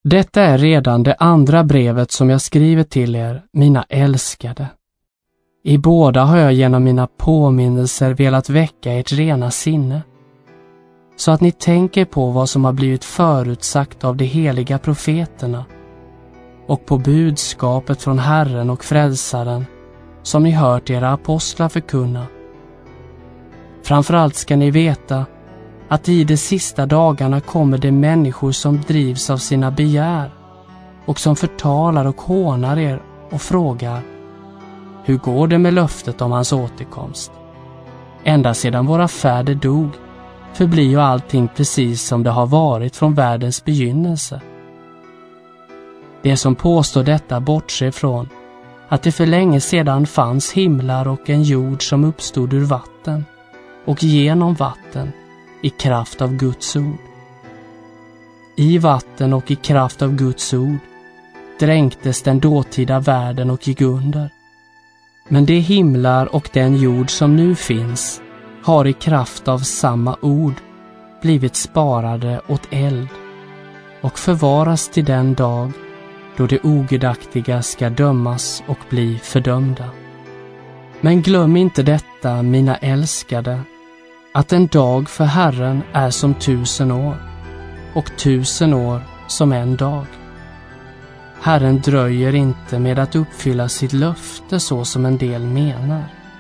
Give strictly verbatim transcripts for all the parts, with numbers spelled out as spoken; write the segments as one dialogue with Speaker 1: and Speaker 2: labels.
Speaker 1: Detta är redan det andra brevet som jag skriver till er, mina älskade. I båda har jag genom mina påminnelser velat väcka ert rena sinne, så att ni tänker på vad som har blivit förutsagt av de heliga profeterna och på budskapet från Herren och Frälsaren som ni hört era apostlar förkunna. Framförallt ska ni veta att i de sista dagarna kommer det människor som drivs av sina begär och som förtalar och hånar er och frågar: hur går det med löftet om hans återkomst? Ända sedan våra fäder dog förblir ju allting precis som det har varit från världens begynnelse. Det som påstår detta bortser från att det för länge sedan fanns himlar och en jord som uppstod ur vatten och genom vatten i kraft av Guds ord. I vatten och i kraft av Guds ord dränktes den dåtida världen och gick under. Men de himlar och den jord som nu finns har i kraft av samma ord blivit sparade åt eld och förvaras till den dag då de ogudaktiga ska dömas och bli fördömda. Men glöm inte detta, mina älskade, att en dag för Herren är som tusen år och tusen år som en dag. Herren dröjer inte med att uppfylla sitt löfte så som en del menar.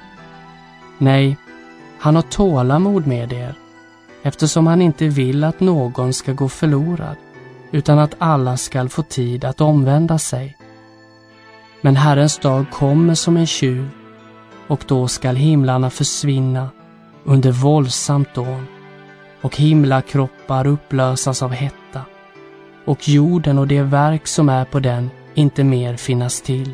Speaker 1: Nej, han har tålamod med er, eftersom han inte vill att någon ska gå förlorad, utan att alla ska få tid att omvända sig. Men Herrens dag kommer som en tjuv, och då skall himlarna försvinna under våldsamt dån, och himlakroppar upplösas av hetta, och jorden och det verk som är på den inte mer finnas till.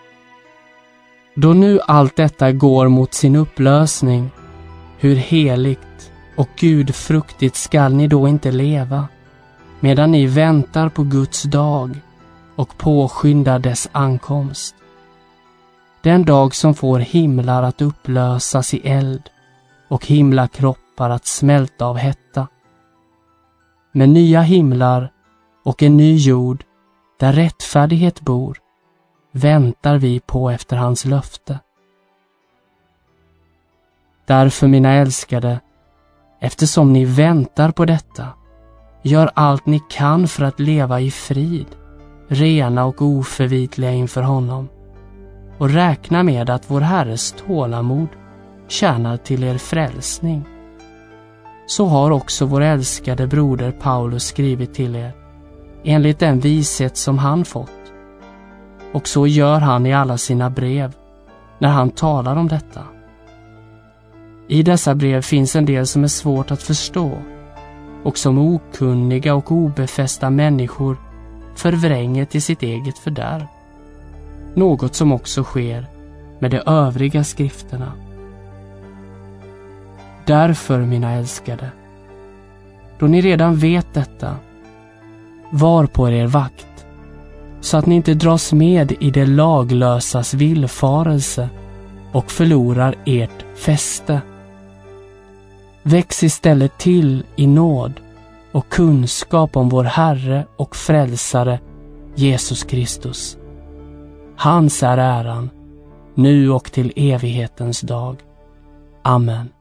Speaker 1: Då nu allt detta går mot sin upplösning, hur heligt och gudfruktigt skall ni då inte leva, medan ni väntar på Guds dag och påskyndar dess ankomst. Den dag som får himlar att upplösas i eld och himlakroppar att smälta av hetta. Med nya himlar och en ny jord där rättfärdighet bor väntar vi på efter hans löfte. Därför, mina älskade, eftersom ni väntar på detta, gör allt ni kan för att leva i frid, rena och oförvitliga inför honom, och räkna med att vår Herres tålamod tjänar till er frälsning. Så har också vår älskade broder Paulus skrivit till er, enligt den vishet som han fått. Och så gör han i alla sina brev när han talar om detta. I dessa brev finns en del som är svårt att förstå och som okunniga och obefästa människor förvränger till sitt eget fördärv. Något som också sker med de övriga skrifterna. Därför, mina älskade, då ni redan vet detta, var på er vakt, så att ni inte dras med i det laglösas villfarelse och förlorar ert fäste. Väx istället till i nåd och kunskap om vår Herre och Frälsare Jesus Kristus. Hans är äran, nu och till evighetens dag. Amen.